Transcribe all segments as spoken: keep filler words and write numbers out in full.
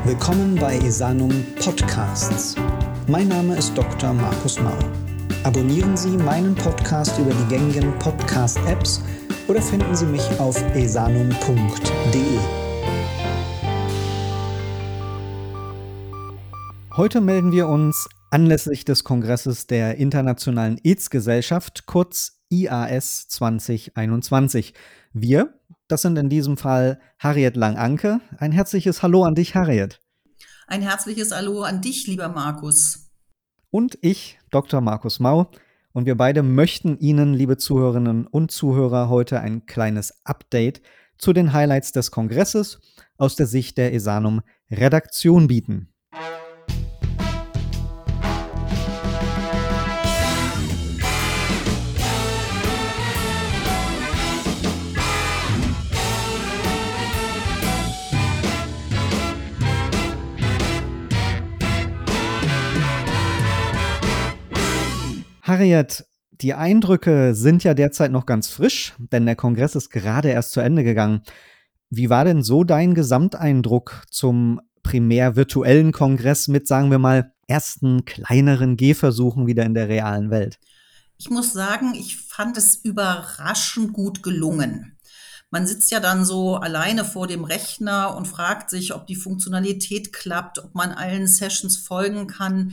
Willkommen bei Esanum Podcasts. Mein Name ist Doktor Markus Mau. Abonnieren Sie meinen Podcast über die gängigen Podcast-Apps oder finden Sie mich auf esanum punkt de. Heute melden wir uns anlässlich des Kongresses der Internationalen AIDS-Gesellschaft, kurz I A S zwanzig einundzwanzig. Wir, das sind in diesem Fall Harriet Lang-Anke. Ein herzliches Hallo an dich, Harriet. Ein herzliches Hallo an dich, lieber Markus. Und ich, Doktor Markus Mau. Und wir beide möchten Ihnen, liebe Zuhörerinnen und Zuhörer, heute ein kleines Update zu den Highlights des Kongresses aus der Sicht der Esanum Redaktion bieten. Harriet, die Eindrücke sind ja derzeit noch ganz frisch, denn der Kongress ist gerade erst zu Ende gegangen. Wie war denn so dein Gesamteindruck zum primär virtuellen Kongress mit, sagen wir mal, ersten kleineren Gehversuchen wieder in der realen Welt? Ich muss sagen, ich fand es überraschend gut gelungen. Man sitzt ja dann so alleine vor dem Rechner und fragt sich, ob die Funktionalität klappt, ob man allen Sessions folgen kann.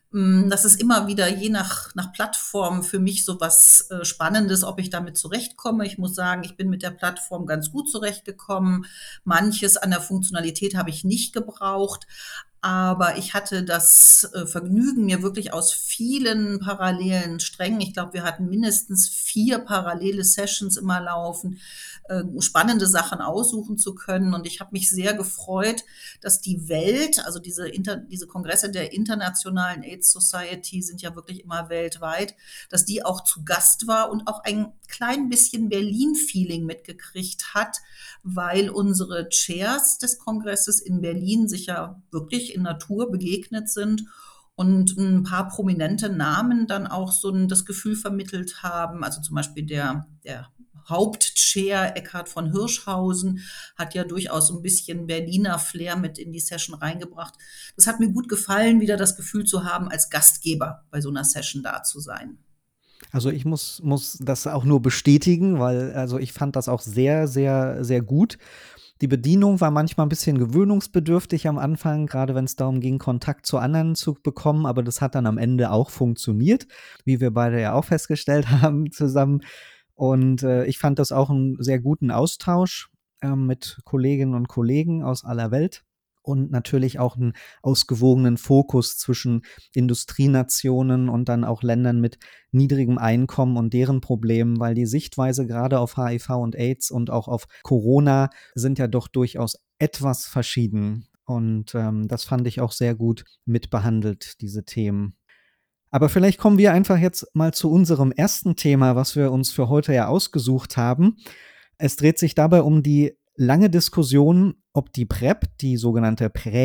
Das ist immer wieder je nach, nach Plattform für mich so was äh, Spannendes, ob ich damit zurechtkomme. Ich muss sagen, ich bin mit der Plattform ganz gut zurechtgekommen. Manches an der Funktionalität habe ich nicht gebraucht. Aber ich hatte das äh, Vergnügen, mir wirklich aus vielen parallelen Strängen, ich glaube, wir hatten mindestens vier parallele Sessions immer laufen, äh, spannende Sachen aussuchen zu können. Und ich habe mich sehr gefreut, dass die Welt, also diese, Inter, diese Kongresse der Internationalen AIDS Society sind ja wirklich immer weltweit, dass die auch zu Gast war und auch ein klein bisschen Berlin-Feeling mitgekriegt hat, weil unsere Chairs des Kongresses in Berlin sich ja wirklich in Natur begegnet sind und ein paar prominente Namen dann auch so ein, das Gefühl vermittelt haben. Also zum Beispiel der, der Hauptchair Eckhard von Hirschhausen hat ja durchaus ein bisschen Berliner Flair mit in die Session reingebracht. Das hat mir gut gefallen, wieder das Gefühl zu haben, als Gastgeber bei so einer Session da zu sein. Also ich muss, muss das auch nur bestätigen, weil also ich fand das auch sehr, sehr, sehr gut. Die Bedienung war manchmal ein bisschen gewöhnungsbedürftig am Anfang, gerade wenn es darum ging, Kontakt zu anderen zu bekommen, aber das hat dann am Ende auch funktioniert, wie wir beide ja auch festgestellt haben zusammen. Und äh, ich fand das auch einen sehr guten Austausch äh, mit Kolleginnen und Kollegen aus aller Welt. Und natürlich auch einen ausgewogenen Fokus zwischen Industrienationen und dann auch Ländern mit niedrigem Einkommen und deren Problemen, weil die Sichtweise gerade auf H I V und AIDS und auch auf Corona sind ja doch durchaus etwas verschieden. Und ähm, das fand ich auch sehr gut mitbehandelt, diese Themen. Aber vielleicht kommen wir einfach jetzt mal zu unserem ersten Thema, was wir uns für heute ja ausgesucht haben. Es dreht sich dabei um die lange Diskussion, ob die PrEP, die sogenannte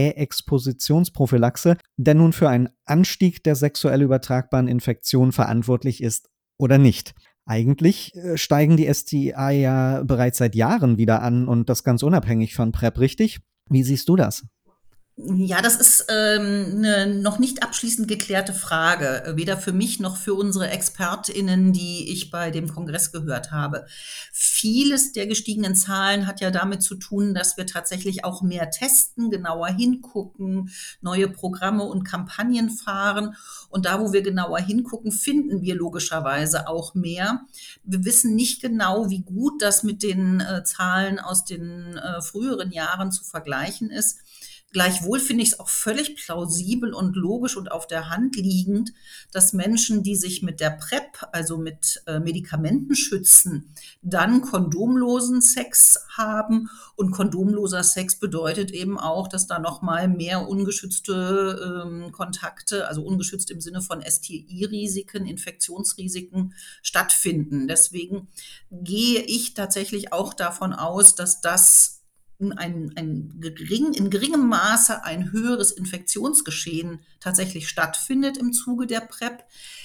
Präexpositionsprophylaxe, denn nun für einen Anstieg der sexuell übertragbaren Infektionen verantwortlich ist oder nicht. Eigentlich äh, steigen die S T I ja bereits seit Jahren wieder an und das ganz unabhängig von PrEP, richtig? Wie siehst du das? Ja, das ist ähm, eine noch nicht abschließend geklärte Frage, äh, weder für mich noch für unsere ExpertInnen, die ich bei dem Kongress gehört habe. Vieles der gestiegenen Zahlen hat ja damit zu tun, dass wir tatsächlich auch mehr testen, genauer hingucken, neue Programme und Kampagnen fahren. Und da, wo wir genauer hingucken, finden wir logischerweise auch mehr. Wir wissen nicht genau, wie gut das mit den äh, Zahlen aus den äh, früheren Jahren zu vergleichen ist. Gleichwohl finde ich es auch völlig plausibel und logisch und auf der Hand liegend, dass Menschen, die sich mit der PrEP, also mit äh, Medikamenten schützen, dann kondomlosen Sex haben. Und kondomloser Sex bedeutet eben auch, dass da nochmal mehr ungeschützte ähm, Kontakte, also ungeschützt im Sinne von S T I-Risiken, Infektionsrisiken stattfinden. Deswegen gehe ich tatsächlich auch davon aus, dass das ein, ein gering, in geringem Maße ein höheres Infektionsgeschehen tatsächlich stattfindet im Zuge der PrEP.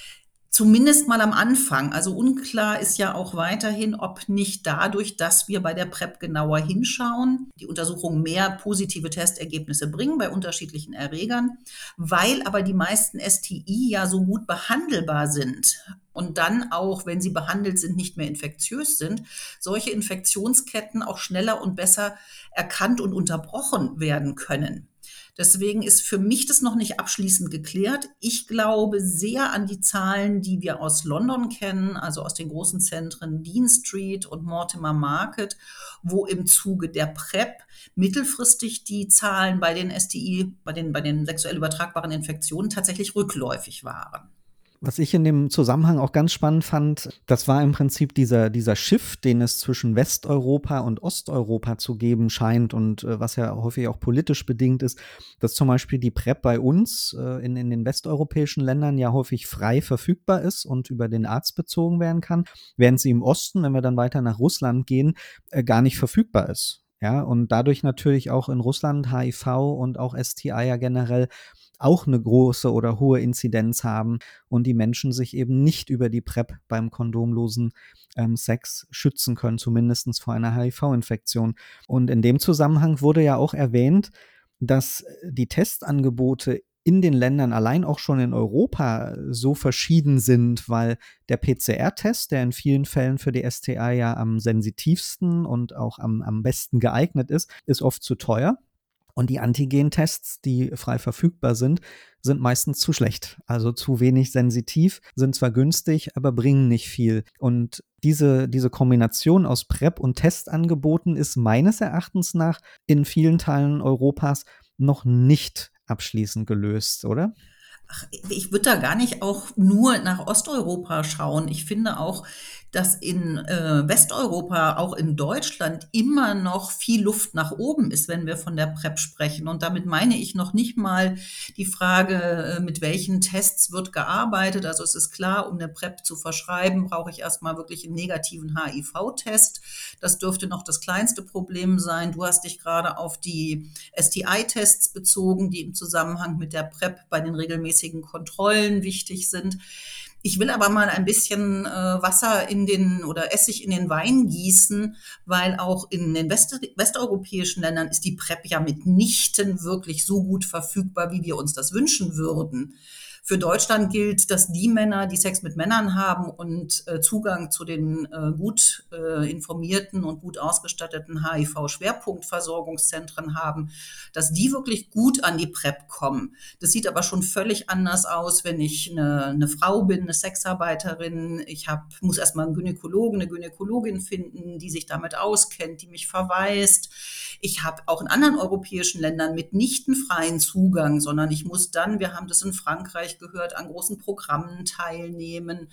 Zumindest mal am Anfang. Also unklar ist ja auch weiterhin, ob nicht dadurch, dass wir bei der PrEP genauer hinschauen, die Untersuchungen mehr positive Testergebnisse bringen bei unterschiedlichen Erregern, weil aber die meisten S T I ja so gut behandelbar sind und dann auch, wenn sie behandelt sind, nicht mehr infektiös sind, solche Infektionsketten auch schneller und besser erkannt und unterbrochen werden können. Deswegen ist für mich das noch nicht abschließend geklärt. Ich glaube sehr an die Zahlen, die wir aus London kennen, also aus den großen Zentren Dean Street und Mortimer Market, wo im Zuge der PrEP mittelfristig die Zahlen bei den S T I, bei den, bei den sexuell übertragbaren Infektionen tatsächlich rückläufig waren. Was ich in dem Zusammenhang auch ganz spannend fand, das war im Prinzip dieser, dieser Shift, den es zwischen Westeuropa und Osteuropa zu geben scheint und äh, was ja häufig auch politisch bedingt ist, dass zum Beispiel die PrEP bei uns äh, in, in den westeuropäischen Ländern ja häufig frei verfügbar ist und über den Arzt bezogen werden kann, während sie im Osten, wenn wir dann weiter nach Russland gehen, äh, gar nicht verfügbar ist. Ja, und dadurch natürlich auch in Russland H I V und auch S T I ja generell auch eine große oder hohe Inzidenz haben und die Menschen sich eben nicht über die PrEP beim kondomlosen ähm, Sex schützen können, zumindest vor einer H I V-Infektion. Und in dem Zusammenhang wurde ja auch erwähnt, dass die Testangebote in den Ländern, allein auch schon in Europa, so verschieden sind, weil der P C R-Test, der in vielen Fällen für die S T I ja am sensitivsten und auch am, am besten geeignet ist, ist oft zu teuer. Und die Antigen-Tests, die frei verfügbar sind, sind meistens zu schlecht, also zu wenig sensitiv, sind zwar günstig, aber bringen nicht viel. Und diese, diese Kombination aus PrEP und Testangeboten ist meines Erachtens nach in vielen Teilen Europas noch nicht abschließend gelöst, oder? Ach, ich würde da gar nicht auch nur nach Osteuropa schauen. Ich finde auch, dass in äh, Westeuropa, auch in Deutschland, immer noch viel Luft nach oben ist, wenn wir von der PrEP sprechen. Und damit meine ich noch nicht mal die Frage, äh, mit welchen Tests wird gearbeitet. Also es ist klar, um eine PrEP zu verschreiben, brauche ich erstmal wirklich einen negativen H I V-Test. Das dürfte noch das kleinste Problem sein. Du hast dich gerade auf die S T I-Tests bezogen, die im Zusammenhang mit der PrEP bei den regelmäßigen Kontrollen wichtig sind. Ich will aber mal ein bisschen äh, Wasser in den oder Essig in den Wein gießen, weil auch in den West westeuropäischen Ländern ist die PrEP ja mitnichten wirklich so gut verfügbar, wie wir uns das wünschen würden. Für Deutschland gilt, dass die Männer, die Sex mit Männern haben und äh, Zugang zu den äh, gut äh, informierten und gut ausgestatteten H I V-Schwerpunktversorgungszentren haben, dass die wirklich gut an die PrEP kommen. Das sieht aber schon völlig anders aus, wenn ich eine, eine Frau bin, eine Sexarbeiterin. Ich hab, muss erstmal einen Gynäkologen, eine Gynäkologin finden, die sich damit auskennt, die mich verweist. Ich habe auch in anderen europäischen Ländern mitnichten freien Zugang, sondern ich muss dann, wir haben das in Frankreich gehört, an großen Programmen teilnehmen.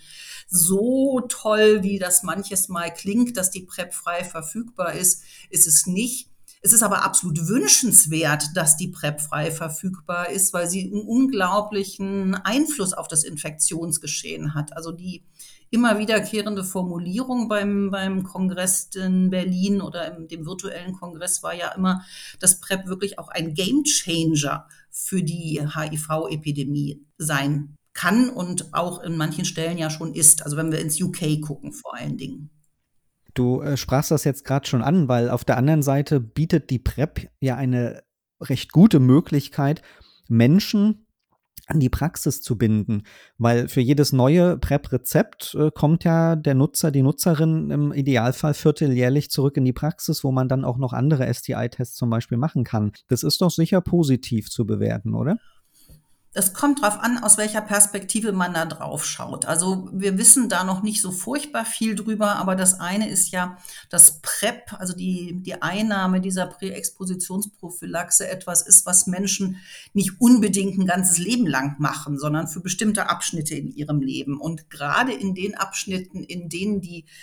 So toll, wie das manches Mal klingt, dass die PrEP frei verfügbar ist, ist es nicht. Es ist aber absolut wünschenswert, dass die PrEP frei verfügbar ist, weil sie einen unglaublichen Einfluss auf das Infektionsgeschehen hat. Also die immer wiederkehrende Formulierung beim, beim Kongress in Berlin oder im, dem virtuellen Kongress war ja immer, dass PrEP wirklich auch ein Gamechanger für die H I V-Epidemie sein kann und auch in manchen Stellen ja schon ist. Also wenn wir ins U K gucken vor allen Dingen. Du äh, sprachst das jetzt gerade schon an, weil auf der anderen Seite bietet die PrEP ja eine recht gute Möglichkeit, Menschen an die Praxis zu binden, weil für jedes neue PrEP-Rezept äh, kommt ja der Nutzer, die Nutzerin im Idealfall vierteljährlich zurück in die Praxis, wo man dann auch noch andere S T I-Tests zum Beispiel machen kann. Das ist doch sicher positiv zu bewerten, oder? Das kommt drauf an, aus welcher Perspektive man da drauf schaut. Also wir wissen da noch nicht so furchtbar viel drüber, aber das eine ist ja, dass PrEP, also die, die Einnahme dieser Präexpositionsprophylaxe etwas ist, was Menschen nicht unbedingt ein ganzes Leben lang machen, sondern für bestimmte Abschnitte in ihrem Leben. Und gerade in den Abschnitten, in denen die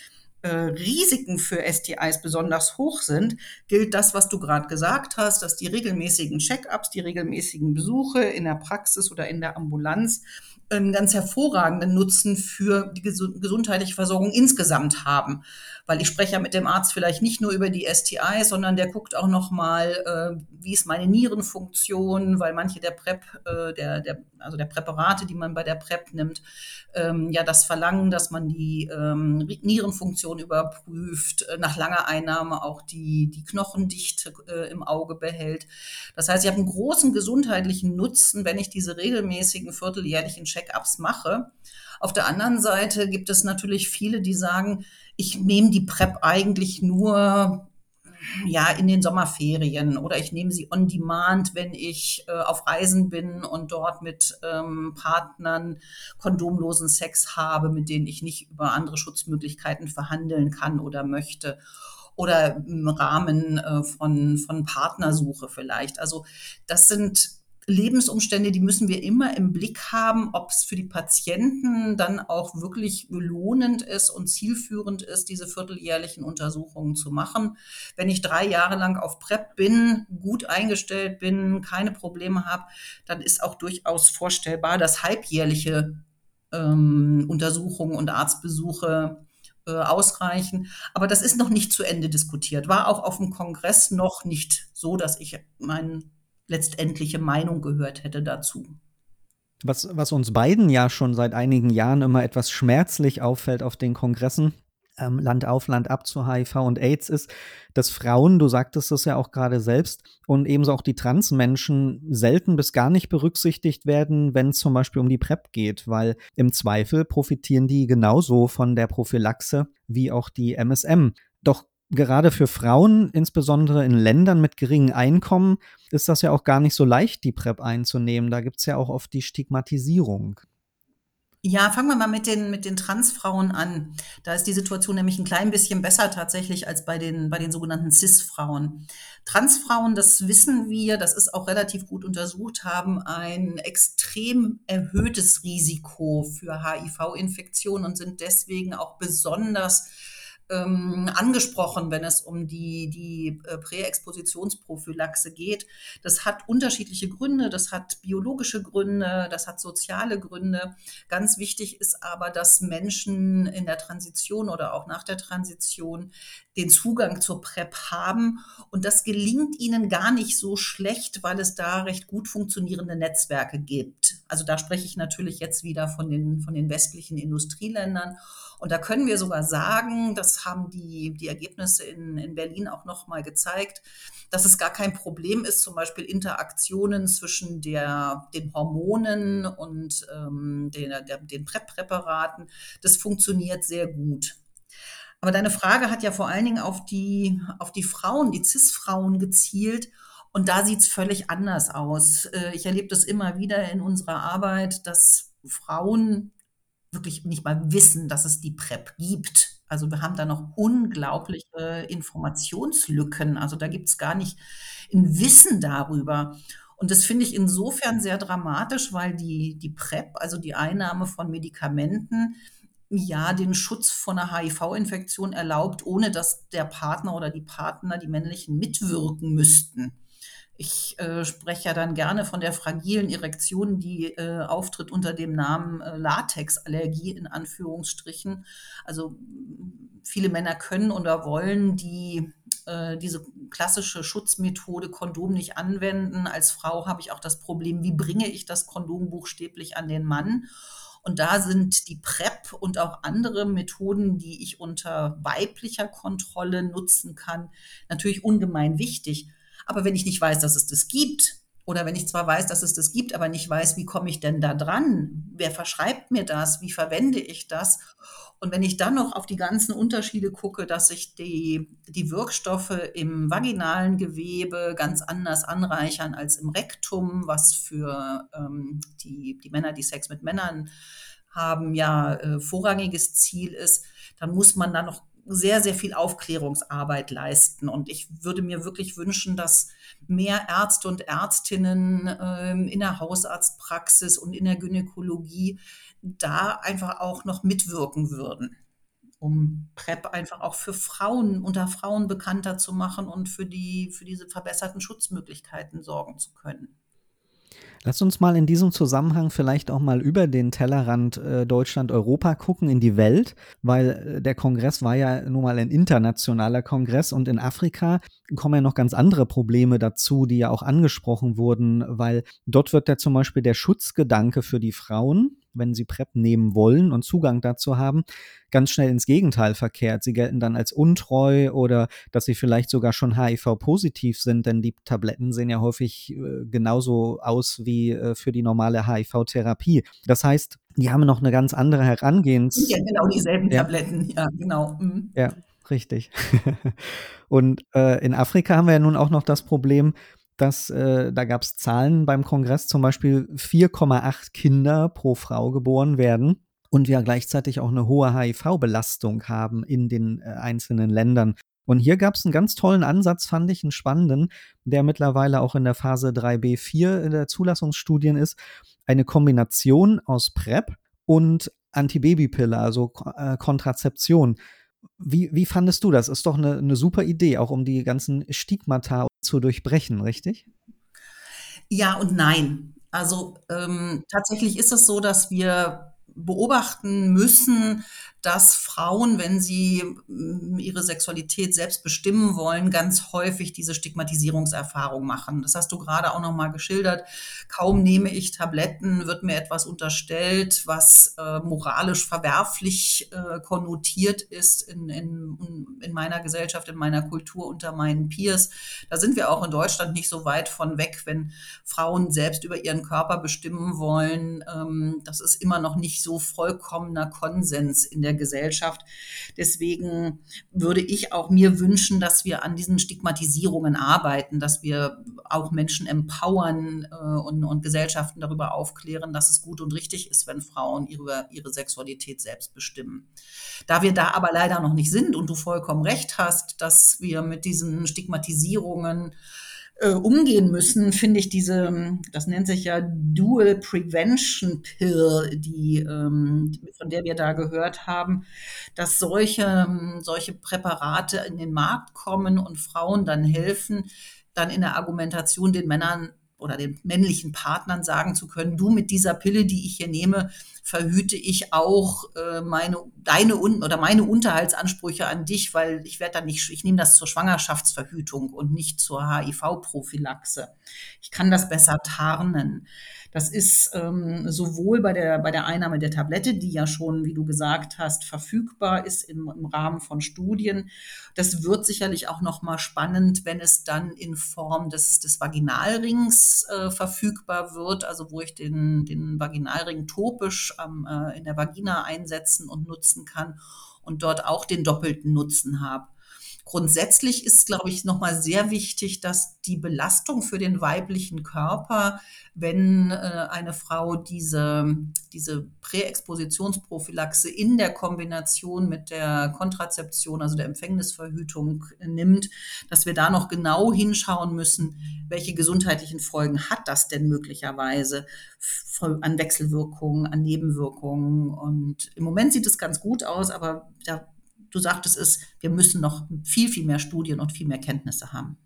äh, Risiken für S T Is besonders hoch sind, gilt das, was du gerade gesagt hast, dass die regelmäßigen Check-ups, die regelmäßigen Besuche in der Praxis oder in der Ambulanz einen ganz hervorragenden Nutzen für die gesu- gesundheitliche Versorgung insgesamt haben. Weil ich spreche ja mit dem Arzt vielleicht nicht nur über die S T Is, sondern der guckt auch noch mal, äh, wie ist meine Nierenfunktion, weil manche der PrEP, äh, der, der, also der Präparate, die man bei der PrEP nimmt, ähm, ja das verlangen, dass man die ähm, Nierenfunktion überprüft, äh, nach langer Einnahme auch die, die Knochendichte äh, im Auge behält. Das heißt, ich habe einen großen gesundheitlichen Nutzen, wenn ich diese regelmäßigen vierteljährlichen Check-ups mache. Auf der anderen Seite gibt es natürlich viele, die sagen, ich nehme die PrEP eigentlich nur ja in den Sommerferien oder ich nehme sie on demand, wenn ich äh, auf Reisen bin und dort mit ähm, Partnern kondomlosen Sex habe, mit denen ich nicht über andere Schutzmöglichkeiten verhandeln kann oder möchte. Oder im Rahmen äh, von, von Partnersuche vielleicht. Also das sind Lebensumstände, die müssen wir immer im Blick haben, ob es für die Patienten dann auch wirklich lohnend ist und zielführend ist, diese vierteljährlichen Untersuchungen zu machen. Wenn ich drei Jahre lang auf PrEP bin, gut eingestellt bin, keine Probleme habe, dann ist auch durchaus vorstellbar, dass halbjährliche ähm, Untersuchungen und Arztbesuche äh, ausreichen. Aber das ist noch nicht zu Ende diskutiert. War auch auf dem Kongress noch nicht so, dass ich meinen letztendliche Meinung gehört hätte dazu. Was, was uns beiden ja schon seit einigen Jahren immer etwas schmerzlich auffällt auf den Kongressen, ähm, Land auf, Land ab zu H I V und AIDS ist, dass Frauen, du sagtest es ja auch gerade selbst, und ebenso auch die Transmenschen selten bis gar nicht berücksichtigt werden, wenn es zum Beispiel um die PrEP geht, weil im Zweifel profitieren die genauso von der Prophylaxe wie auch die M S M. Doch gerade für Frauen, insbesondere in Ländern mit geringem Einkommen, ist das ja auch gar nicht so leicht, die PrEP einzunehmen. Da gibt es ja auch oft die Stigmatisierung. Ja, fangen wir mal mit den, mit den Transfrauen an. Da ist die Situation nämlich ein klein bisschen besser tatsächlich als bei den, bei den sogenannten Cis-Frauen. Transfrauen, das wissen wir, das ist auch relativ gut untersucht, haben ein extrem erhöhtes Risiko für H I V-Infektionen und sind deswegen auch besonders ähm, angesprochen, wenn es um die, die äh, Präexpositionsprophylaxe geht. Das hat unterschiedliche Gründe, das hat biologische Gründe, das hat soziale Gründe. Ganz wichtig ist aber, dass Menschen in der Transition oder auch nach der Transition den Zugang zur PrEP haben. Und das gelingt ihnen gar nicht so schlecht, weil es da recht gut funktionierende Netzwerke gibt. Also da spreche ich natürlich jetzt wieder von den, von den westlichen Industrieländern. Und da können wir sogar sagen, das haben die, die Ergebnisse in, in Berlin auch nochmal gezeigt, dass es gar kein Problem ist, zum Beispiel Interaktionen zwischen der, den Hormonen und ähm, den, der, den PrEP-Präparaten. Das funktioniert sehr gut. Aber deine Frage hat ja vor allen Dingen auf die, auf die Frauen, die Cis-Frauen gezielt. Und da sieht es völlig anders aus. Äh, Ich erlebe das immer wieder in unserer Arbeit, dass Frauen wirklich nicht mal wissen, dass es die PrEP gibt. Also wir haben da noch unglaubliche Informationslücken. Also da gibt es gar nicht ein Wissen darüber. Und das finde ich insofern sehr dramatisch, weil die, die PrEP, also die Einnahme von Medikamenten, ja den Schutz vor einer H I V-Infektion erlaubt, ohne dass der Partner oder die Partner, die männlichen, mitwirken müssten. Ich äh, spreche ja dann gerne von der fragilen Erektion, die äh, auftritt unter dem Namen äh, Latexallergie in Anführungsstrichen. Also m, viele Männer können oder wollen die, äh, diese klassische Schutzmethode Kondom nicht anwenden. Als Frau habe ich auch das Problem, wie bringe ich das Kondom buchstäblich an den Mann? Und da sind die PrEP und auch andere Methoden, die ich unter weiblicher Kontrolle nutzen kann, natürlich ungemein wichtig. Aber wenn ich nicht weiß, dass es das gibt, oder wenn ich zwar weiß, dass es das gibt, aber nicht weiß, wie komme ich denn da dran? Wer verschreibt mir das? Wie verwende ich das? Und wenn ich dann noch auf die ganzen Unterschiede gucke, dass sich die, die Wirkstoffe im vaginalen Gewebe ganz anders anreichern als im Rektum, was für ähm, die, die Männer, die Sex mit Männern haben, ja äh, vorrangiges Ziel ist, dann muss man da noch sehr, sehr viel Aufklärungsarbeit leisten. Und ich würde mir wirklich wünschen, dass mehr Ärzte und Ärztinnen ähm, in der Hausarztpraxis und in der Gynäkologie da einfach auch noch mitwirken würden. um PrEP einfach auch für Frauen unter Frauen bekannter zu machen und für die für diese verbesserten Schutzmöglichkeiten sorgen zu können. Lass uns mal in diesem Zusammenhang vielleicht auch mal über den Tellerrand äh, Deutschland, Europa gucken, in die Welt, weil äh, der Kongress war ja nun mal ein internationaler Kongress und in Afrika kommen ja noch ganz andere Probleme dazu, die ja auch angesprochen wurden, weil dort wird ja zum Beispiel der Schutzgedanke für die Frauen, wenn sie PrEP nehmen wollen und Zugang dazu haben, ganz schnell ins Gegenteil verkehrt. Sie gelten dann als untreu oder dass sie vielleicht sogar schon H I V-positiv sind, denn die Tabletten sehen ja häufig äh, genauso aus wie äh, für die normale H I V-Therapie. Das heißt, die haben noch eine ganz andere Sind ja Herangehens genau dieselben ja, Tabletten, ja, genau. Mhm. ja, richtig. Und äh, in Afrika haben wir ja nun auch noch das Problem, dass äh, da gab es Zahlen beim Kongress, zum Beispiel vier Komma acht Kinder pro Frau geboren werden und wir gleichzeitig auch eine hohe H I V-Belastung haben in den äh, einzelnen Ländern. Und hier gab es einen ganz tollen Ansatz, fand ich, einen spannenden, der mittlerweile auch in der Phase drei b vier in der Zulassungsstudien ist, eine Kombination aus PrEP und Antibabypille, also äh, Kontrazeption. Wie, wie fandest du das? Ist doch eine, eine super Idee, auch um die ganzen Stigmata zu durchbrechen, richtig? Ja und nein. Also, ähm, tatsächlich ist es so, dass wir beobachten müssen, dass Frauen, wenn sie mm, ihre Sexualität selbst bestimmen wollen, ganz häufig diese Stigmatisierungserfahrung machen. Das hast du gerade auch noch mal geschildert. Kaum nehme ich Tabletten, wird mir etwas unterstellt, was äh, moralisch verwerflich äh, konnotiert ist in, in, in meiner Gesellschaft, in meiner Kultur, unter meinen Peers. Da sind wir auch in Deutschland nicht so weit von weg, wenn Frauen selbst über ihren Körper bestimmen wollen. Ähm, das ist immer noch nicht so vollkommener Konsens in der Gesellschaft. Deswegen würde ich auch mir wünschen, dass wir an diesen Stigmatisierungen arbeiten, dass wir auch Menschen empowern äh, und, und Gesellschaften darüber aufklären, dass es gut und richtig ist, wenn Frauen ihre, ihre Sexualität selbst bestimmen. Da wir da aber leider noch nicht sind und du vollkommen recht hast, dass wir mit diesen Stigmatisierungen äh, umgehen müssen, finde ich diese, das nennt sich ja Dual Prevention Pill, die, ähm, die, von der wir da gehört haben, dass solche, solche Präparate in den Markt kommen und Frauen dann helfen, dann in der Argumentation den Männern oder den männlichen Partnern sagen zu können, du mit dieser Pille, die ich hier nehme, verhüte ich auch äh, meine, deine Un- oder meine Unterhaltsansprüche an dich, weil ich werde dann nicht, ich nehme das zur Schwangerschaftsverhütung und nicht zur H I V-Prophylaxe. Ich kann das besser tarnen. Das ist ähm, sowohl bei der, bei der Einnahme der Tablette, die ja schon, wie du gesagt hast, verfügbar ist im, im Rahmen von Studien. Das wird sicherlich auch noch mal spannend, wenn es dann in Form des, des Vaginalrings äh, verfügbar wird, also wo ich den, den Vaginalring topisch ähm, äh, in der Vagina einsetzen und nutzen kann und dort auch den doppelten Nutzen habe. Grundsätzlich ist, glaube ich, nochmal sehr wichtig, dass die Belastung für den weiblichen Körper, wenn äh, eine Frau diese, diese Präexpositionsprophylaxe in der Kombination mit der Kontrazeption, also der Empfängnisverhütung, äh, nimmt, dass wir da noch genau hinschauen müssen, welche gesundheitlichen Folgen hat das denn möglicherweise an Wechselwirkungen, an Nebenwirkungen. Und im Moment sieht es ganz gut aus, aber da du sagtest es, wir müssen noch viel, viel mehr Studien und viel mehr Kenntnisse haben.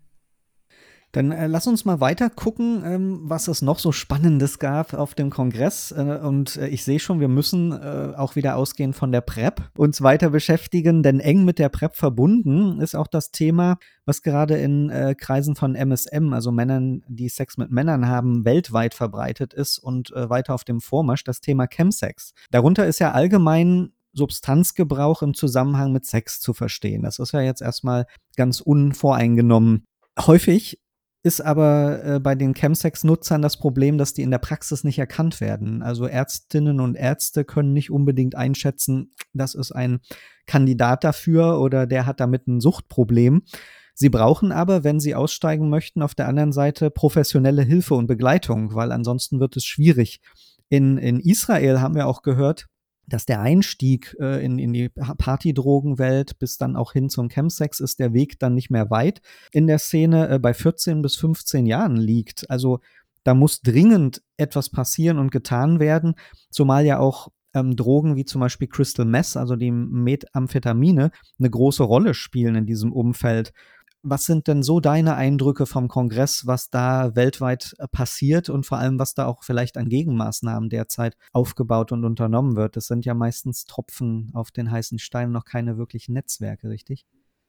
Dann äh, lass uns mal weiter gucken, ähm, was es noch so Spannendes gab auf dem Kongress. Äh, und äh, ich sehe schon, wir müssen äh, auch wieder ausgehend von der PrEP uns weiter beschäftigen, denn eng mit der PrEP verbunden ist auch das Thema, was gerade in äh, Kreisen von M S M, also Männern, die Sex mit Männern haben, weltweit verbreitet ist und äh, weiter auf dem Vormarsch, das Thema Chemsex. Darunter ist ja allgemein Substanzgebrauch im Zusammenhang mit Sex zu verstehen. Das ist ja jetzt erstmal ganz unvoreingenommen. Häufig ist aber äh, bei den Chemsex-Nutzern das Problem, dass die in der Praxis nicht erkannt werden. Also Ärztinnen und Ärzte können nicht unbedingt einschätzen, das ist ein Kandidat dafür oder der hat damit ein Suchtproblem. Sie brauchen aber, wenn sie aussteigen möchten, auf der anderen Seite professionelle Hilfe und Begleitung, weil ansonsten wird es schwierig. In, in Israel haben wir auch gehört, dass der Einstieg äh, in, in die Partydrogenwelt bis dann auch hin zum Chemsex ist der Weg dann nicht mehr weit in der Szene äh, bei vierzehn bis fünfzehn Jahren liegt. Also da muss dringend etwas passieren und getan werden, zumal ja auch ähm, Drogen wie zum Beispiel Crystal Meth, also die Methamphetamine, eine große Rolle spielen in diesem Umfeld. Was sind denn so deine Eindrücke vom Kongress, was da weltweit äh, passiert und vor allem, was da auch vielleicht an Gegenmaßnahmen derzeit aufgebaut und unternommen wird? Das sind ja meistens Tropfen auf den heißen Stein, noch keine wirklichen Netzwerke, richtig?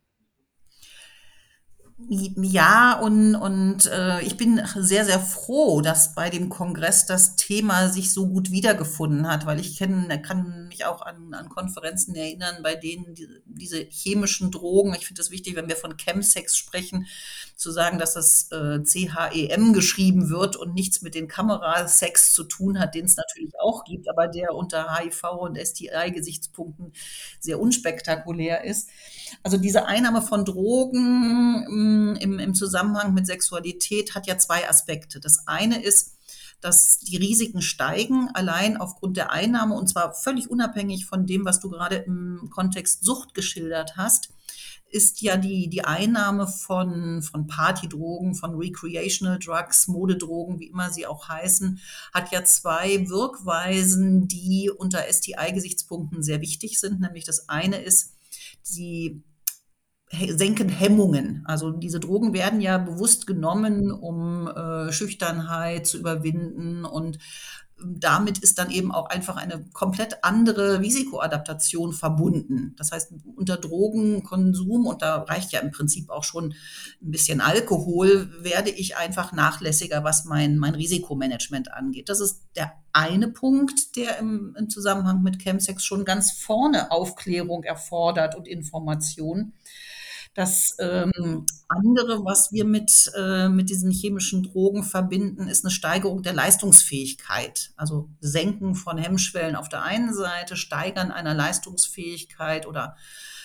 Ja, und, und äh, ich bin sehr, sehr froh, dass bei dem Kongress das Thema sich so gut wiedergefunden hat, weil ich kenn, kann mich auch an, an Konferenzen erinnern, bei denen die, diese chemischen Drogen, ich finde es wichtig, wenn wir von Chemsex sprechen, zu sagen, dass das äh, C H E M geschrieben wird und nichts mit den Kamerasex zu tun hat, den es natürlich auch gibt, aber der unter H I V und S T I-Gesichtspunkten sehr unspektakulär ist. Also diese Einnahme von Drogen mh, im, im Zusammenhang mit Sexualität hat ja zwei Aspekte. Das eine ist, dass die Risiken steigen, allein aufgrund der Einnahme, und zwar völlig unabhängig von dem, was du gerade im Kontext Sucht geschildert hast, ist ja die, die Einnahme von, von Partydrogen, von Recreational Drugs, Modedrogen, wie immer sie auch heißen, hat ja zwei Wirkweisen, die unter S T I-Gesichtspunkten sehr wichtig sind. Nämlich das eine ist, sie senken Hemmungen. Also diese Drogen werden ja bewusst genommen, um äh, Schüchternheit zu überwinden, und damit ist dann eben auch einfach eine komplett andere Risikoadaptation verbunden. Das heißt, unter Drogenkonsum, und da reicht ja im Prinzip auch schon ein bisschen Alkohol, werde ich einfach nachlässiger, was mein, mein Risikomanagement angeht. Das ist der eine Punkt, der im, im Zusammenhang mit Chemsex schon ganz vorne Aufklärung erfordert und Information. Das ähm, andere, was wir mit, äh, mit diesen chemischen Drogen verbinden, ist eine Steigerung der Leistungsfähigkeit. Also Senken von Hemmschwellen auf der einen Seite, Steigern einer Leistungsfähigkeit oder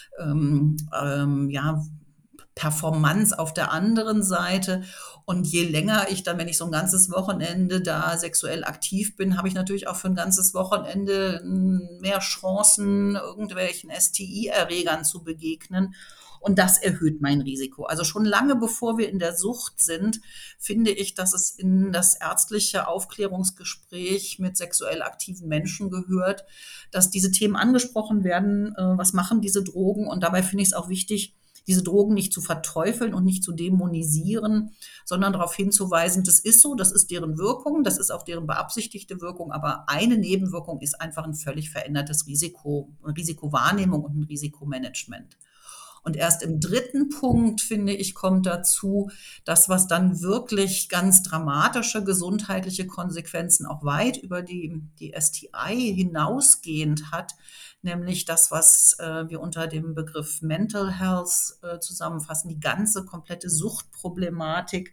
ähm, ähm, ja, Performance auf der anderen Seite. Und je länger ich dann, wenn ich so ein ganzes Wochenende da sexuell aktiv bin, habe ich natürlich auch für ein ganzes Wochenende mehr Chancen, irgendwelchen S T I-Erregern zu begegnen. Und das erhöht mein Risiko. Also schon lange bevor wir in der Sucht sind, finde ich, dass es in das ärztliche Aufklärungsgespräch mit sexuell aktiven Menschen gehört, dass diese Themen angesprochen werden. Äh, was machen diese Drogen? Und dabei finde ich es auch wichtig, diese Drogen nicht zu verteufeln und nicht zu dämonisieren, sondern darauf hinzuweisen, das ist so, das ist deren Wirkung, das ist auch deren beabsichtigte Wirkung, aber eine Nebenwirkung ist einfach ein völlig verändertes Risiko, Risikowahrnehmung und ein Risikomanagement. Und erst im dritten Punkt, finde ich, kommt dazu, das, was dann wirklich ganz dramatische gesundheitliche Konsequenzen auch weit über die, die S T I hinausgehend hat, nämlich das, was äh, wir unter dem Begriff Mental Health äh, zusammenfassen, die ganze komplette Suchtproblematik.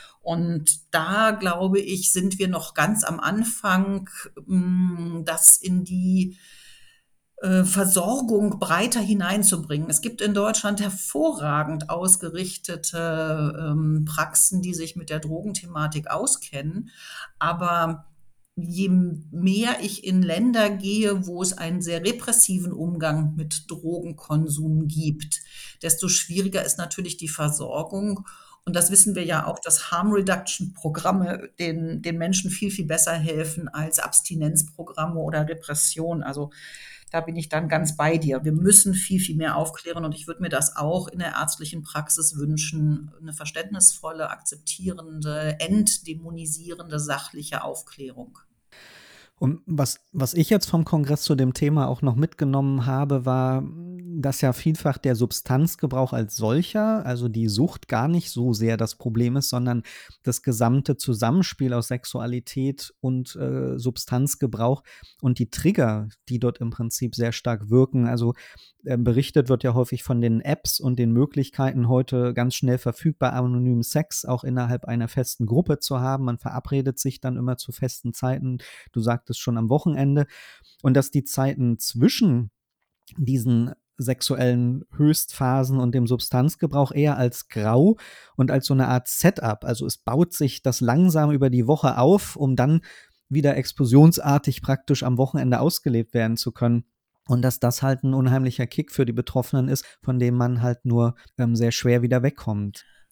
Und da, glaube ich, sind wir noch ganz am Anfang, mh, das in die Versorgung breiter hineinzubringen. Es gibt in Deutschland hervorragend ausgerichtete ähm, Praxen, die sich mit der Drogenthematik auskennen. Aber je mehr ich in Länder gehe, wo es einen sehr repressiven Umgang mit Drogenkonsum gibt, desto schwieriger ist natürlich die Versorgung. Und das wissen wir ja auch, dass Harm Reduction Programme den, den Menschen viel, viel besser helfen als Abstinenzprogramme oder Repression. Also da bin ich dann ganz bei dir. Wir müssen viel, viel mehr aufklären, und ich würde mir das auch in der ärztlichen Praxis wünschen, eine verständnisvolle, akzeptierende, entdämonisierende, sachliche Aufklärung. Und was, was ich jetzt vom Kongress zu dem Thema auch noch mitgenommen habe, war, dass ja vielfach der Substanzgebrauch als solcher, also die Sucht, gar nicht so sehr das Problem ist, sondern das gesamte Zusammenspiel aus Sexualität und äh, Substanzgebrauch und die Trigger, die dort im Prinzip sehr stark wirken. Also äh, berichtet wird ja häufig von den Apps und den Möglichkeiten, heute ganz schnell verfügbar anonymen Sex auch innerhalb einer festen Gruppe zu haben. Man verabredet sich dann immer zu festen Zeiten. Du sagtest schon am Wochenende. Und dass die Zeiten zwischen diesen sexuellen Höchstphasen und dem Substanzgebrauch eher als grau und als so eine Art Setup, also es baut sich das langsam über die Woche auf, um dann wieder explosionsartig praktisch am Wochenende ausgelebt werden zu können. Und dass das halt ein unheimlicher Kick für die Betroffenen ist, von dem man halt nur ähm, sehr schwer wieder wegkommt.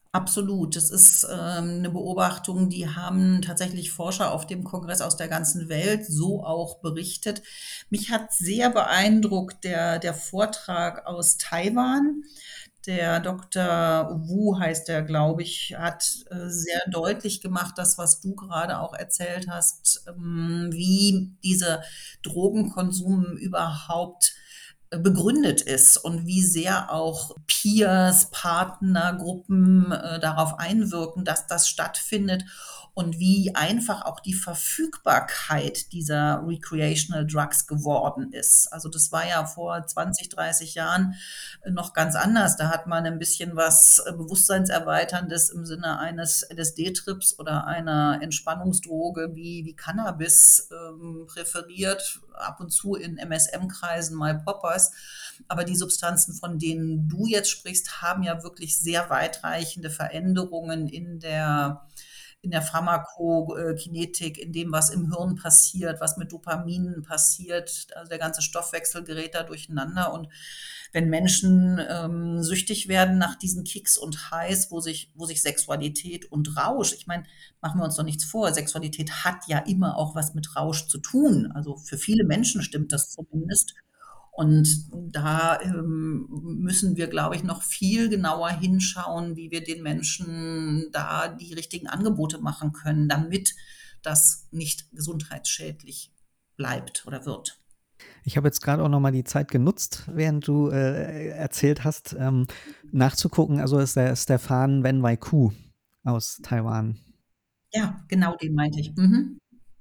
Absolut. Das ist, ähm, 'ne Beobachtung, die haben tatsächlich Forscher auf dem Kongress aus der ganzen Welt so auch berichtet. Mich hat sehr beeindruckt der der Vortrag aus Taiwan. Der Doktor Wu heißt der, glaube ich, hat, äh, sehr deutlich gemacht, das, was du gerade auch erzählt hast, ähm, wie dieser Drogenkonsum überhaupt äh, begründet ist und wie sehr auch Peers, Partnergruppen äh, darauf einwirken, dass das stattfindet und wie einfach auch die Verfügbarkeit dieser recreational Drugs geworden ist. Also das war ja vor zwanzig, dreißig Jahren äh, noch ganz anders. Da hat man ein bisschen was äh, Bewusstseinserweiterndes im Sinne eines L S D-Trips oder einer Entspannungsdroge wie, wie Cannabis ähm, präferiert, ab und zu in M S M-Kreisen mal Poppers. Aber die Substanzen, von denen du jetzt sprichst, haben ja wirklich sehr weitreichende Veränderungen in der in der Pharmakokinetik, in dem, was im Hirn passiert, was mit Dopamin passiert. Also der ganze Stoffwechsel gerät da durcheinander. Und wenn Menschen ähm, süchtig werden nach diesen Kicks und Highs, wo sich, wo sich Sexualität und Rausch, ich meine, machen wir uns doch nichts vor, Sexualität hat ja immer auch was mit Rausch zu tun. Also für viele Menschen stimmt das zumindest. Und da ähm, müssen wir, glaube ich, noch viel genauer hinschauen, wie wir den Menschen da die richtigen Angebote machen können, damit das nicht gesundheitsschädlich bleibt oder wird. Ich habe jetzt gerade auch noch mal die Zeit genutzt, während du äh, erzählt hast, ähm, nachzugucken. Also ist der Stefan Wen Wai Koo aus Taiwan. Ja, genau den meinte ich. Mhm.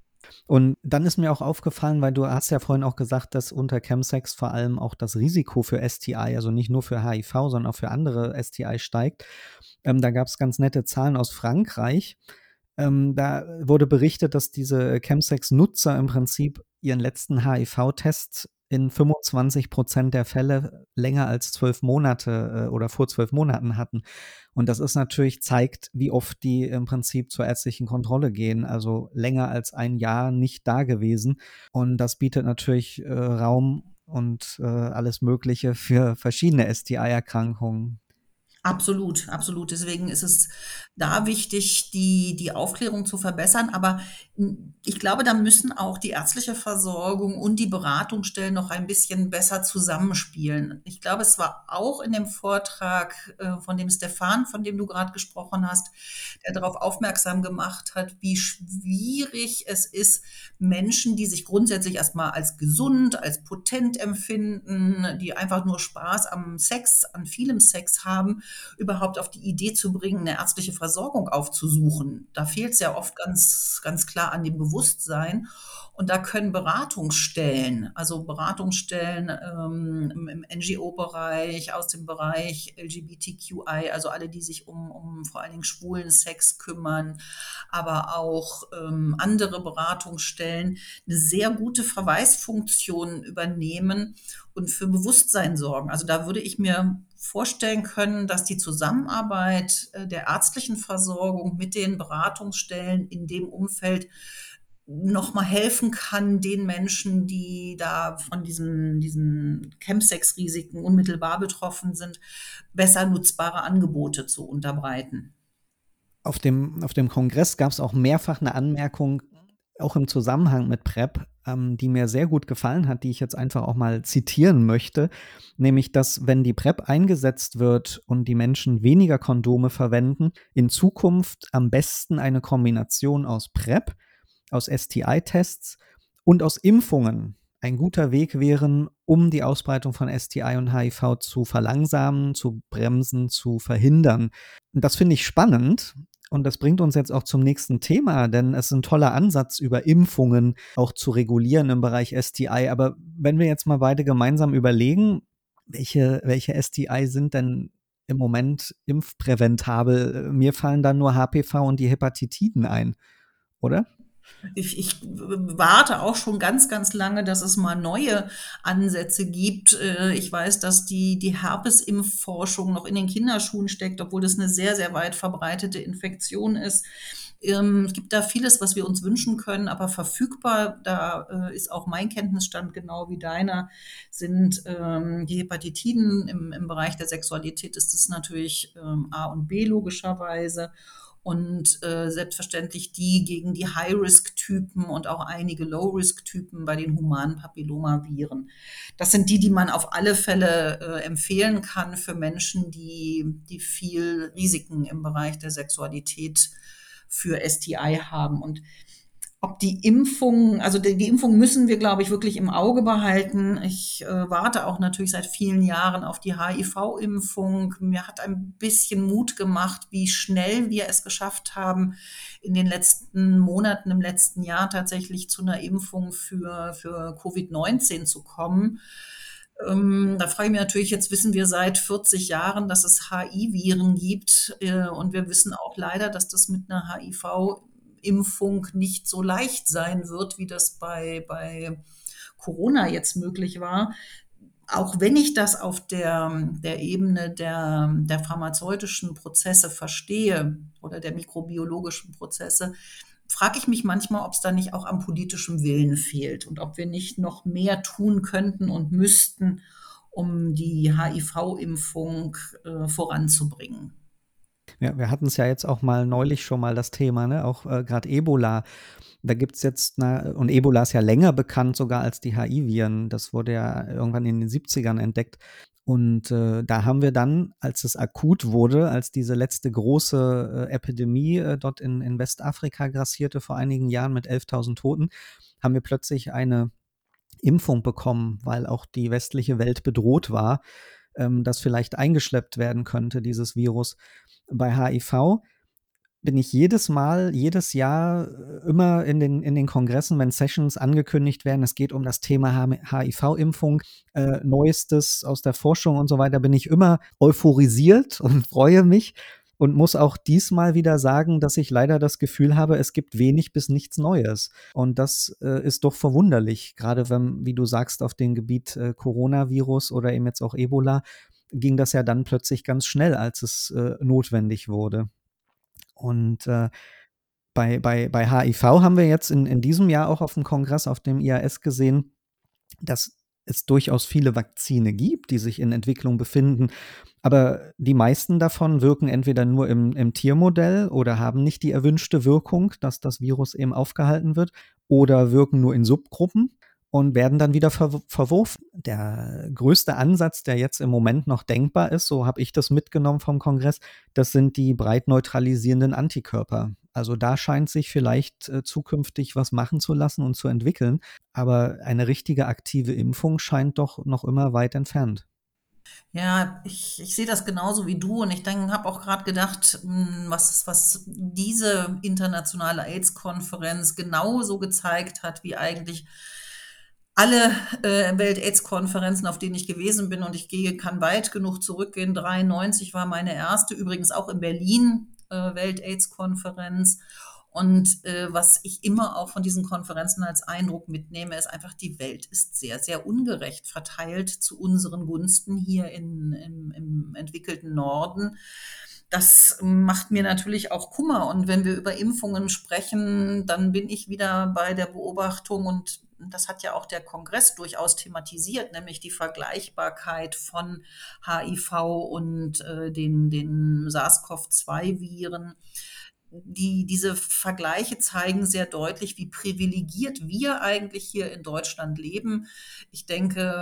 Und dann ist mir auch aufgefallen, weil du hast ja vorhin auch gesagt, dass unter Chemsex vor allem auch das Risiko für S T I, also nicht nur für H I V, sondern auch für andere S T I steigt. Ähm, da gab es ganz nette Zahlen aus Frankreich. Ähm, da wurde berichtet, dass diese Chemsex-Nutzer im Prinzip ihren letzten H I V-Test in fünfundzwanzig Prozent der Fälle länger als zwölf Monate äh, oder vor zwölf Monaten hatten. Und das ist natürlich, zeigt, wie oft die im Prinzip zur ärztlichen Kontrolle gehen, also länger als ein Jahr nicht da gewesen. Und das bietet natürlich äh, Raum und äh, alles Mögliche für verschiedene S T I-Erkrankungen. Absolut, absolut. Deswegen ist es da wichtig, die, die Aufklärung zu verbessern. Aber m, ich glaube, da müssen auch die ärztliche Versorgung und die Beratungsstellen noch ein bisschen besser zusammenspielen. Ich glaube, es war auch in dem Vortrag äh, von dem Stefan, von dem du gerade gesprochen hast, der darauf aufmerksam gemacht hat, wie schwierig es ist, Menschen, die sich grundsätzlich erstmal als gesund, als potent empfinden, die einfach nur Spaß am Sex, an vielem Sex haben, überhaupt auf die Idee zu bringen, eine ärztliche Versorgung aufzusuchen. Da fehlt es ja oft ganz, ganz klar an dem Bewusstsein. Und da können Beratungsstellen, also Beratungsstellen ähm, im, im N G O-Bereich, aus dem Bereich L G B T Q I, also alle, die sich um, um vor allen Dingen schwulen Sex kümmern, aber auch ähm, andere Beratungsstellen, eine sehr gute Verweisfunktion übernehmen und für Bewusstsein sorgen. Also da würde ich mir vorstellen können, dass die Zusammenarbeit äh, der ärztlichen Versorgung mit den Beratungsstellen in dem Umfeld noch mal helfen kann, den Menschen, die da von diesen, diesen Chemsex-Risiken unmittelbar betroffen sind, besser nutzbare Angebote zu unterbreiten. Auf dem, auf dem Kongress gab es auch mehrfach eine Anmerkung, auch im Zusammenhang mit PrEP, ähm, die mir sehr gut gefallen hat, die ich jetzt einfach auch mal zitieren möchte, nämlich, dass wenn die PrEP eingesetzt wird und die Menschen weniger Kondome verwenden, in Zukunft am besten eine Kombination aus PrEP, aus S T I-Tests und aus Impfungen ein guter Weg wären, um die Ausbreitung von S T I und H I V zu verlangsamen, zu bremsen, zu verhindern. Und das finde ich spannend. Und das bringt uns jetzt auch zum nächsten Thema, denn es ist ein toller Ansatz, über Impfungen auch zu regulieren im Bereich S T I. Aber wenn wir jetzt mal beide gemeinsam überlegen, welche, welche S T I sind denn im Moment impfpräventabel? Mir fallen dann nur H P V und die Hepatitiden ein, oder? Ich, ich warte auch schon ganz, ganz lange, dass es mal neue Ansätze gibt. Äh, Ich weiß, dass die, die Herpesimpfforschung noch in den Kinderschuhen steckt, obwohl das eine sehr, sehr weit verbreitete Infektion ist. Ähm, es gibt da vieles, was wir uns wünschen können, aber verfügbar, da äh, ist auch mein Kenntnisstand genau wie deiner, sind ähm, die Hepatitiden im, im Bereich der Sexualität ist es natürlich ähm, A und B logischerweise. Und äh, selbstverständlich die gegen die High-Risk-Typen und auch einige Low-Risk-Typen bei den humanen Papillomaviren. Das sind die, die man auf alle Fälle äh, empfehlen kann für Menschen, die, die viel Risiken im Bereich der Sexualität für S T I haben. Und ob die Impfung, also die, die Impfung müssen wir, glaube ich, wirklich im Auge behalten. Ich äh, warte auch natürlich seit vielen Jahren auf die H I V-Impfung. Mir hat ein bisschen Mut gemacht, wie schnell wir es geschafft haben, in den letzten Monaten, im letzten Jahr tatsächlich zu einer Impfung für, für Covid neunzehn zu kommen. Ähm, da frage ich mich natürlich, jetzt wissen wir seit vierzig Jahren, dass es H I-Viren gibt. Äh, und wir wissen auch leider, dass das mit einer H I V-Impfung nicht so leicht sein wird, wie das bei, bei Corona jetzt möglich war. Auch wenn ich das auf der, der Ebene der, der pharmazeutischen Prozesse verstehe oder der mikrobiologischen Prozesse, frage ich mich manchmal, ob es da nicht auch am politischen Willen fehlt und ob wir nicht noch mehr tun könnten und müssten, um die H I V-Impfung äh, voranzubringen. Ja, wir hatten es ja jetzt auch mal neulich schon mal das Thema, ne? Auch äh, gerade Ebola. Da gibt es jetzt, na, und Ebola ist ja länger bekannt sogar als die H I-Viren. Das wurde ja irgendwann in den siebzigern entdeckt. Und äh, da haben wir dann, als es akut wurde, als diese letzte große äh, Epidemie äh, dort in, in Westafrika grassierte vor einigen Jahren mit elftausend Toten, haben wir plötzlich eine Impfung bekommen, weil auch die westliche Welt bedroht war, ähm, dass vielleicht eingeschleppt werden könnte, dieses Virus. Bei H I V bin ich jedes Mal, jedes Jahr äh, immer in den, in den Kongressen, wenn Sessions angekündigt werden, es geht um das Thema H I V-Impfung, äh, Neuestes aus der Forschung und so weiter, bin ich immer euphorisiert und freue mich und muss auch diesmal wieder sagen, dass ich leider das Gefühl habe, es gibt wenig bis nichts Neues. Und das äh, ist doch verwunderlich, gerade wenn, wie du sagst, auf dem Gebiet äh, Coronavirus oder eben jetzt auch Ebola, ging das ja dann plötzlich ganz schnell, als es äh, notwendig wurde. Und äh, bei, bei, bei H I V haben wir jetzt in, in diesem Jahr auch auf dem Kongress, auf dem I A S gesehen, dass es durchaus viele Vakzine gibt, die sich in Entwicklung befinden. Aber die meisten davon wirken entweder nur im, im Tiermodell oder haben nicht die erwünschte Wirkung, dass das Virus eben aufgehalten wird, oder wirken nur in Subgruppen und werden dann wieder ver verworfen. Der größte Ansatz, der jetzt im Moment noch denkbar ist, so habe ich das mitgenommen vom Kongress, das sind die breit neutralisierenden Antikörper. Also da scheint sich vielleicht äh, zukünftig was machen zu lassen und zu entwickeln, aber eine richtige aktive Impfung scheint doch noch immer weit entfernt. Ja, ich, ich sehe das genauso wie du und ich habe auch gerade gedacht, mh, was, was diese internationale AIDS-Konferenz genauso gezeigt hat, wie eigentlich alle äh, Welt-AIDS-Konferenzen, auf denen ich gewesen bin, und ich gehe, kann weit genug zurückgehen. dreiundneunzig war meine erste, übrigens auch in Berlin, äh, Welt-AIDS-Konferenz. Und äh, was ich immer auch von diesen Konferenzen als Eindruck mitnehme, ist einfach, die Welt ist sehr, sehr ungerecht verteilt zu unseren Gunsten hier in, im, im entwickelten Norden. Das macht mir natürlich auch Kummer. Und wenn wir über Impfungen sprechen, dann bin ich wieder bei der Beobachtung, und das hat ja auch der Kongress durchaus thematisiert, nämlich die Vergleichbarkeit von H I V und äh, den, den SARS-CoV zwei Viren. Die, diese Vergleiche zeigen sehr deutlich, wie privilegiert wir eigentlich hier in Deutschland leben. Ich denke,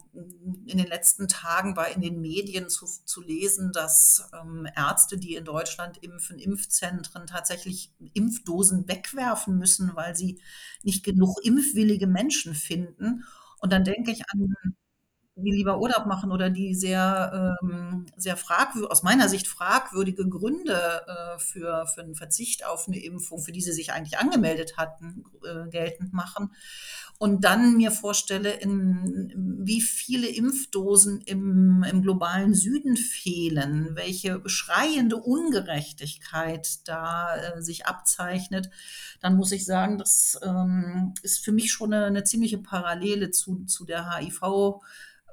in den letzten Tagen war in den Medien zu, zu lesen, dass ähm, Ärzte, die in Deutschland impfen, Impfzentren tatsächlich Impfdosen wegwerfen müssen, weil sie nicht genug impfwillige Menschen finden. Und dann denke ich an, die lieber Urlaub machen oder die sehr, ähm, sehr fragwür aus meiner Sicht fragwürdige Gründe äh, für, für einen Verzicht auf eine Impfung, für die sie sich eigentlich angemeldet hatten, äh, geltend machen. Und dann mir vorstelle, in, wie viele Impfdosen im, im globalen Süden fehlen, welche schreiende Ungerechtigkeit da äh, sich abzeichnet, dann muss ich sagen, das ähm, ist für mich schon eine, eine ziemliche Parallele zu, zu der H I V-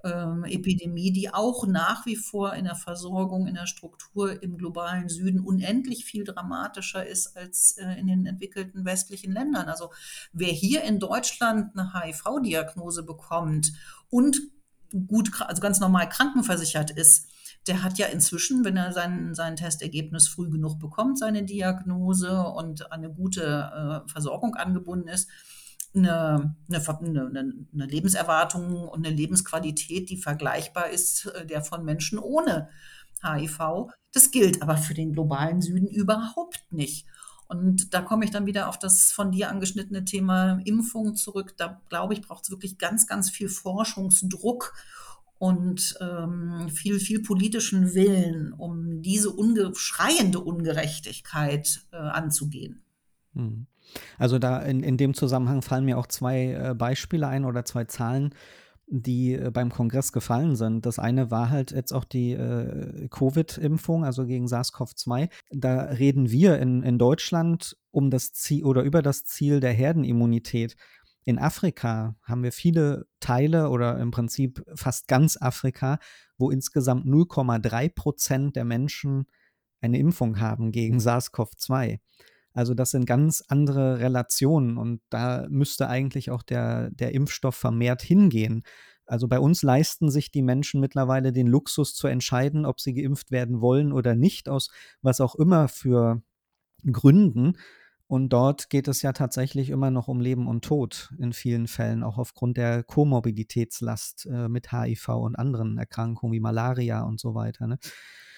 ähm, Epidemie, die auch nach wie vor in der Versorgung, in der Struktur im globalen Süden unendlich viel dramatischer ist als äh, in den entwickelten westlichen Ländern. Also wer hier in Deutschland eine H I V-Diagnose bekommt und gut, also ganz normal krankenversichert ist, der hat ja inzwischen, wenn er sein, sein Testergebnis früh genug bekommt, seine Diagnose und an eine gute äh, Versorgung angebunden ist, eine, eine, eine, eine Lebenserwartung und eine Lebensqualität, die vergleichbar ist äh, der von Menschen ohne H I V. Das gilt aber für den globalen Süden überhaupt nicht. Und da komme ich dann wieder auf das von dir angeschnittene Thema Impfung zurück. Da glaube ich, braucht es wirklich ganz, ganz viel Forschungsdruck und ähm, viel, viel politischen Willen, um diese unge schreiende Ungerechtigkeit äh, anzugehen. Mhm. Also da in, in dem Zusammenhang fallen mir auch zwei äh, Beispiele ein oder zwei Zahlen, die äh, beim Kongress gefallen sind. Das eine war halt jetzt auch die äh, Covid-Impfung, also gegen SARS-CoV zwei. Da reden wir in, in Deutschland um das Ziel oder über das Ziel der Herdenimmunität. In Afrika haben wir viele Teile oder im Prinzip fast ganz Afrika, wo insgesamt null Komma drei Prozent der Menschen eine Impfung haben gegen SARS-CoV zwei. Also das sind ganz andere Relationen und da müsste eigentlich auch der, der Impfstoff vermehrt hingehen. Also bei uns leisten sich die Menschen mittlerweile den Luxus zu entscheiden, ob sie geimpft werden wollen oder nicht, aus was auch immer für Gründen. Und dort geht es ja tatsächlich immer noch um Leben und Tod in vielen Fällen, auch aufgrund der Komorbiditätslast äh, mit H I V und anderen Erkrankungen wie Malaria und so weiter. Ne?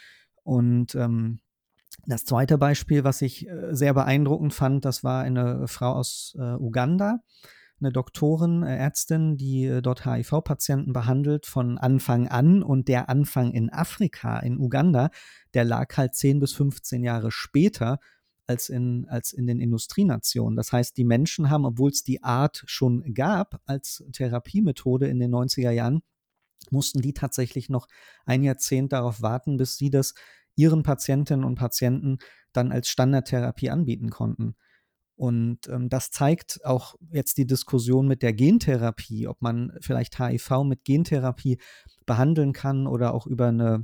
Und ähm, das zweite Beispiel, was ich äh, sehr beeindruckend fand, das war eine Frau aus äh, Uganda, eine Doktorin, äh, Ärztin, die äh, dort H I V-Patienten behandelt von Anfang an. Und der Anfang in Afrika, in Uganda, der lag halt zehn bis fünfzehn Jahre später als in, als in den Industrienationen. Das heißt, die Menschen haben, obwohl es die Art schon gab als Therapiemethode in den neunziger Jahren, mussten die tatsächlich noch ein Jahrzehnt darauf warten, bis sie das ihren Patientinnen und Patienten dann als Standardtherapie anbieten konnten. Und ähm, das zeigt auch jetzt die Diskussion mit der Gentherapie, ob man vielleicht H I V mit Gentherapie behandeln kann oder auch über eine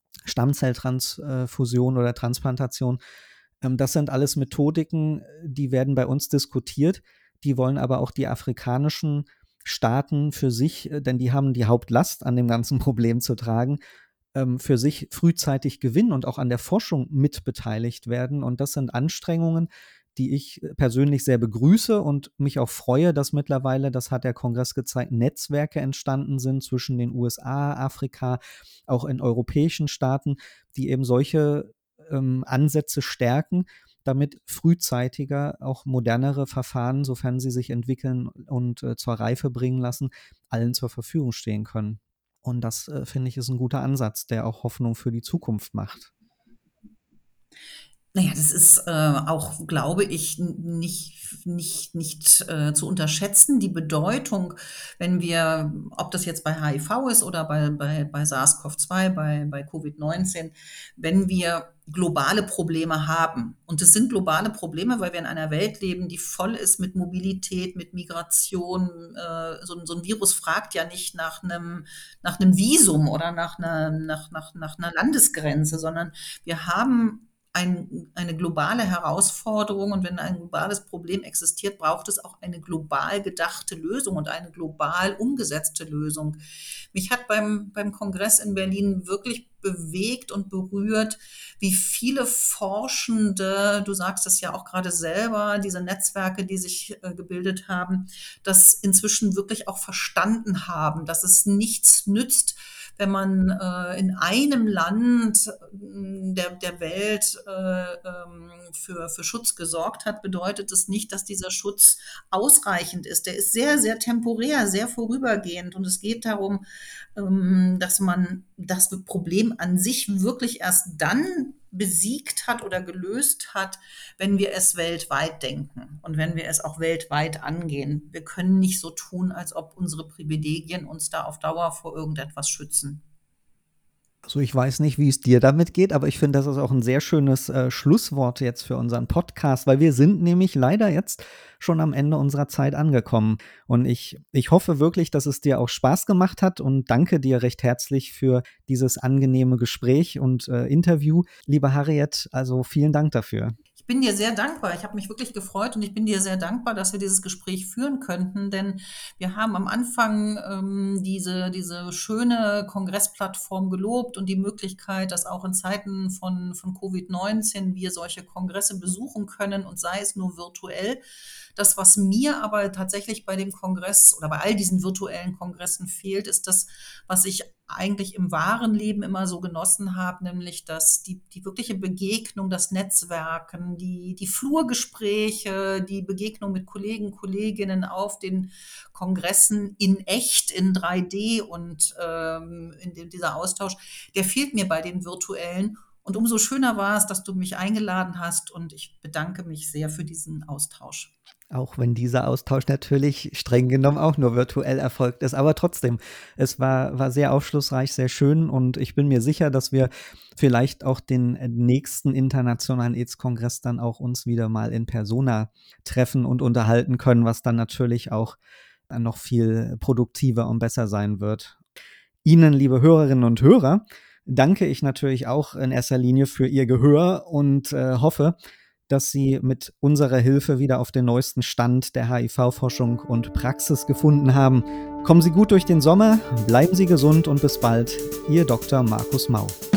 Stammzelltransfusion oder Transplantation. Ähm, das sind alles Methodiken, die werden bei uns diskutiert. Die wollen aber auch die afrikanischen Staaten für sich, äh, denn die haben die Hauptlast an dem ganzen Problem zu tragen, ähm, für sich frühzeitig gewinnen und auch an der Forschung mitbeteiligt werden. Und das sind Anstrengungen, die ich persönlich sehr begrüße und mich auch freue, dass mittlerweile, das hat der Kongress gezeigt, Netzwerke entstanden sind zwischen den U S A, Afrika, auch in europäischen Staaten, die eben solche ähm, Ansätze stärken, damit frühzeitiger auch modernere Verfahren, sofern sie sich entwickeln und äh, zur Reife bringen lassen, allen zur Verfügung stehen können. Und das, äh, finde ich, ist ein guter Ansatz, der auch Hoffnung für die Zukunft macht. Naja, das ist äh, auch, glaube ich, n- nicht, nicht, nicht äh, zu unterschätzen, die Bedeutung, wenn wir, ob das jetzt bei H I V ist oder bei, bei, bei SARS-CoV zwei, bei, bei Covid neunzehn, wenn wir globale Probleme haben. Und es sind globale Probleme, weil wir in einer Welt leben, die voll ist mit Mobilität, mit Migration. Äh, so, ein- so ein Virus fragt ja nicht nach einem, nach einem Visum oder nach einer, nach, nach, nach einer Landesgrenze, sondern wir haben ein, eine globale Herausforderung und wenn ein globales Problem existiert, braucht es auch eine global gedachte Lösung und eine global umgesetzte Lösung. Mich hat beim, beim Kongress in Berlin wirklich bewegt und berührt, wie viele Forschende, du sagst es ja auch gerade selber, diese Netzwerke, die sich äh, gebildet haben, das inzwischen wirklich auch verstanden haben, dass es nichts nützt, wenn man äh, in einem Land äh, der, der Welt äh, ähm, für, für Schutz gesorgt hat, bedeutet es nicht, dass dieser Schutz ausreichend ist. Der ist sehr, sehr temporär, sehr vorübergehend. Und es geht darum, ähm, dass man das Problem an sich wirklich erst dann besiegt hat oder gelöst hat, wenn wir es weltweit denken und wenn wir es auch weltweit angehen. Wir können nicht so tun, als ob unsere Privilegien uns da auf Dauer vor irgendetwas schützen. Also ich weiß nicht, wie es dir damit geht, aber ich finde, das ist auch ein sehr schönes äh, Schlusswort jetzt für unseren Podcast, weil wir sind nämlich leider jetzt schon am Ende unserer Zeit angekommen. Und ich, ich hoffe wirklich, dass es dir auch Spaß gemacht hat und danke dir recht herzlich für dieses angenehme Gespräch und äh, Interview. Liebe Harriet, also vielen Dank dafür. Ich bin dir sehr dankbar. Ich habe mich wirklich gefreut und ich bin dir sehr dankbar, dass wir dieses Gespräch führen könnten, denn wir haben am Anfang ähm, diese, diese schöne Kongressplattform gelobt und die Möglichkeit, dass auch in Zeiten von, von Covid neunzehn wir solche Kongresse besuchen können und sei es nur virtuell. Das, was mir aber tatsächlich bei dem Kongress oder bei all diesen virtuellen Kongressen fehlt, ist das, was ich eigentlich im wahren Leben immer so genossen habe, nämlich dass die, die wirkliche Begegnung, das Netzwerken, die, die Flurgespräche, die Begegnung mit Kollegen, Kolleginnen auf den Kongressen in echt, in drei D und ähm, in dem, dieser Austausch, der fehlt mir bei den virtuellen. Und umso schöner war es, dass du mich eingeladen hast und ich bedanke mich sehr für diesen Austausch. Auch wenn dieser Austausch natürlich streng genommen auch nur virtuell erfolgt ist. Aber trotzdem, es war, war sehr aufschlussreich, sehr schön und ich bin mir sicher, dass wir vielleicht auch den nächsten internationalen AIDS-Kongress dann auch uns wieder mal in Persona treffen und unterhalten können, was dann natürlich auch noch viel produktiver und besser sein wird. Ihnen, liebe Hörerinnen und Hörer, danke ich natürlich auch in erster Linie für Ihr Gehör und äh, hoffe, dass Sie mit unserer Hilfe wieder auf den neuesten Stand der H I V-Forschung und Praxis gefunden haben. Kommen Sie gut durch den Sommer, bleiben Sie gesund und bis bald. Ihr Doktor Markus Mau.